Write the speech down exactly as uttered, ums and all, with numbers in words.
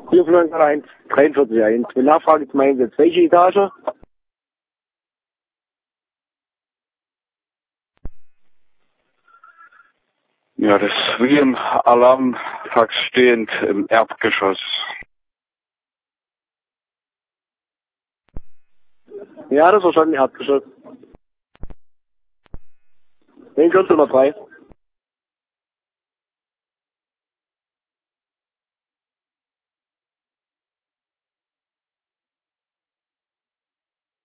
vier fünf eins, dreiundvierzig eins. Mit Nachfrage zum Einsatz. Welche Etage? Ja, das ist wie im Alarmfax stehend im Erdgeschoss. Ja, das war schon ein Erdgeschoss. zehn vierzehn drei.